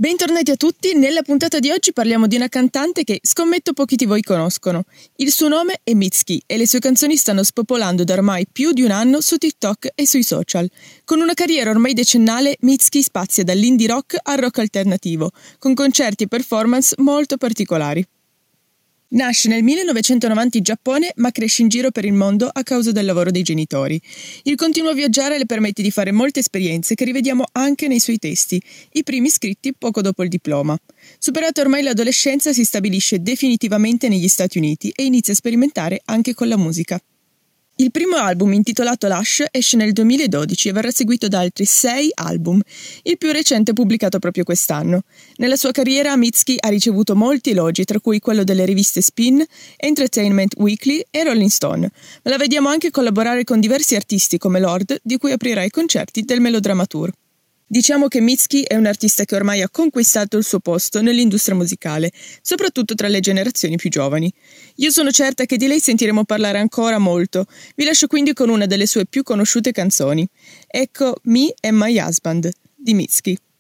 Bentornati a tutti, nella puntata di oggi parliamo di una cantante che scommetto pochi di voi conoscono. Il suo nome è Mitski e le sue canzoni stanno spopolando da ormai più di un anno su TikTok e sui social. Con una carriera ormai decennale, Mitski spazia dall'indie rock al rock alternativo, con concerti e performance molto particolari. Nasce nel 1990 in Giappone, ma cresce in giro per il mondo a causa del lavoro dei genitori. Il continuo viaggiare le permette di fare molte esperienze che rivediamo anche nei suoi testi, i primi scritti poco dopo il diploma. Superata ormai l'adolescenza, si stabilisce definitivamente negli Stati Uniti e inizia a sperimentare anche con la musica. Il primo album, intitolato Lush, esce nel 2012 e verrà seguito da altri 6 album, il più recente pubblicato proprio quest'anno. Nella sua carriera Mitski ha ricevuto molti elogi, tra cui quello delle riviste Spin, Entertainment Weekly e Rolling Stone, ma la vediamo anche collaborare con diversi artisti come Lorde, di cui aprirà i concerti del Melodrama Tour. Diciamo che Mitski è un artista che ormai ha conquistato il suo posto nell'industria musicale, soprattutto tra le generazioni più giovani. Io sono certa che di lei sentiremo parlare ancora molto. Vi lascio quindi con una delle sue più conosciute canzoni. Ecco Me and My Husband di Mitski.